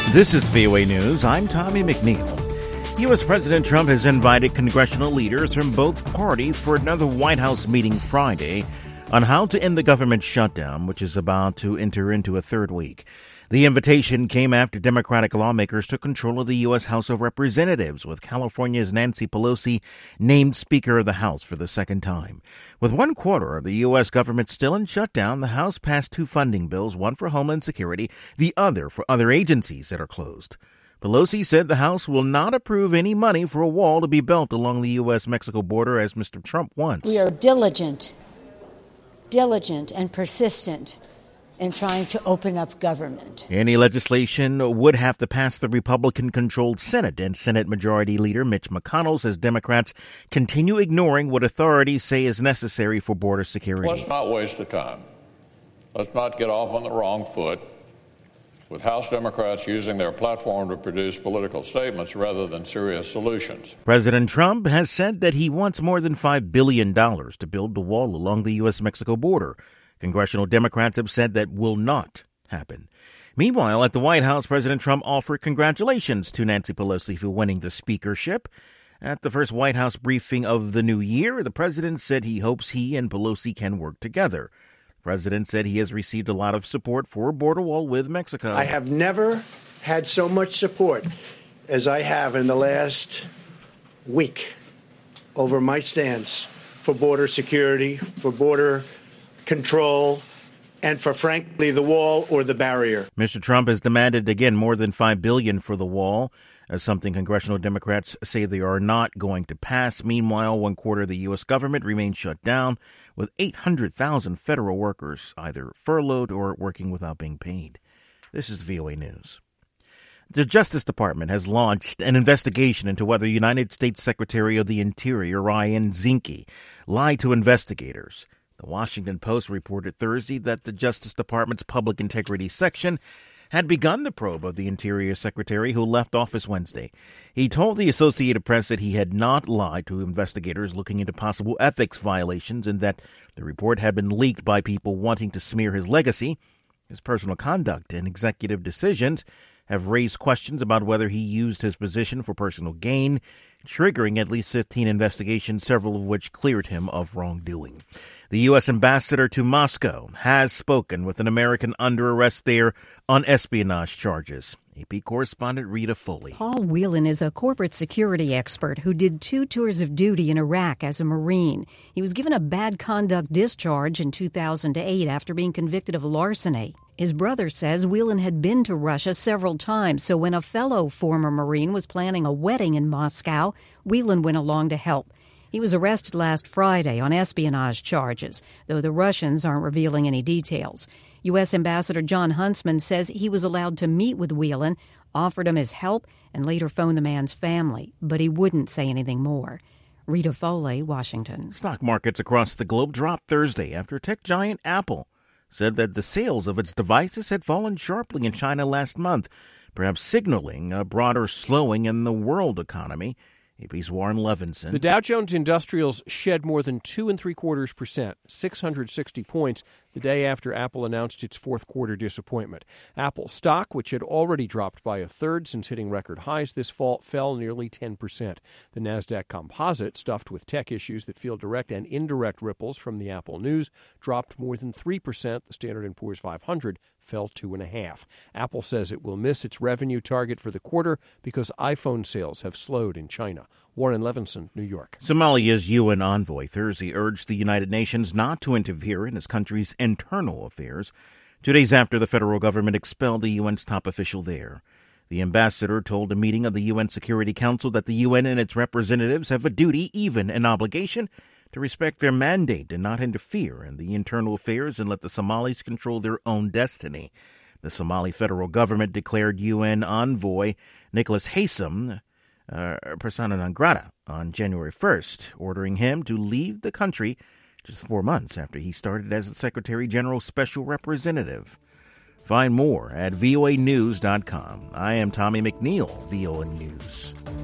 This is VOA News. I'm Tommy McNeil. U.S. President Trump has invited congressional leaders from both parties for another White House meeting Friday on how to end the government shutdown, which is about to enter into a third week. The invitation came after Democratic lawmakers took control of the U.S. House of Representatives, with California's Nancy Pelosi named Speaker of the House for the second time. With one quarter of the U.S. government still in shutdown, the House passed two funding bills, one for Homeland Security, the other for other agencies that are closed. Pelosi said the House will not approve any money for a wall to be built along the U.S.-Mexico border as Mr. Trump wants. We are diligent and persistent in trying to open up government. Any legislation would have to pass the Republican-controlled Senate, and Senate Majority Leader Mitch McConnell says Democrats continue ignoring what authorities say is necessary for border security. Let's not waste the time. Let's not get off on the wrong foot with House Democrats using their platform to produce political statements rather than serious solutions. President Trump has said that he wants more than $5 billion to build the wall along the U.S.-Mexico border. Congressional Democrats have said that will not happen. Meanwhile, at the White House, President Trump offered congratulations to Nancy Pelosi for winning the speakership. At the first White House briefing of the new year, the president said he hopes he and Pelosi can work together. The president said he has received a lot of support for a border wall with Mexico. I have never had so much support as I have in the last week over my stance for border security, for border control, and for, frankly, the wall or the barrier. Mr. Trump has demanded again more than $5 billion for the wall, as something congressional Democrats say they are not going to pass. Meanwhile, one quarter of the U.S. government remains shut down, with 800,000 federal workers either furloughed or working without being paid. This is VOA News. The Justice Department has launched an investigation into whether United States Secretary of the Interior Ryan Zinke lied to investigators. The Washington Post reported Thursday that the Justice Department's Public Integrity Section had begun the probe of the Interior Secretary, who left office Wednesday. He told the Associated Press that he had not lied to investigators looking into possible ethics violations and that the report had been leaked by people wanting to smear his legacy. His personal conduct and executive decisions have raised questions about whether he used his position for personal gain, triggering at least 15 investigations, several of which cleared him of wrongdoing. The U.S. ambassador to Moscow has spoken with an American under arrest there on espionage charges. AP correspondent Rita Foley. Paul Whelan is a corporate security expert who did 2 tours of duty in Iraq as a Marine. He was given a bad conduct discharge in 2008 after being convicted of larceny. His brother says Whelan had been to Russia several times, so when a fellow former Marine was planning a wedding in Moscow, Whelan went along to help. He was arrested last Friday on espionage charges, though the Russians aren't revealing any details. U.S. Ambassador John Huntsman says he was allowed to meet with Whelan, offered him his help, and later phoned the man's family, but he wouldn't say anything more. Rita Foley, Washington. Stock markets across the globe dropped Thursday after tech giant Apple said that the sales of its devices had fallen sharply in China last month, perhaps signaling a broader slowing in the world economy. AP's Warren Levinson. The Dow Jones Industrials shed more than 2.75%, 660 points, the day after Apple announced its fourth quarter disappointment. Apple stock, which had already dropped by a third since hitting record highs this fall, fell nearly 10%. The Nasdaq Composite, stuffed with tech issues that feel direct and indirect ripples from the Apple news, dropped more than 3%. The Standard & Poor's 500 fell 2.5%. Apple says it will miss its revenue target for the quarter because iPhone sales have slowed in China. Warren Levinson, New York. Somalia's UN envoy Thursday urged the United Nations not to interfere in his country's internal affairs, 2 days after the federal government expelled the UN's top official there. The ambassador told a meeting of the UN Security Council that the UN and its representatives have a duty, even an obligation, to respect their mandate and not interfere in the internal affairs and let the Somalis control their own destiny. The Somali federal government declared UN envoy Nicholas Haysom persona non grata on January 1st, ordering him to leave the country just 4 months after he started as the Secretary General's special representative. Find more at voanews.com. I am Tommy McNeil, VOA News.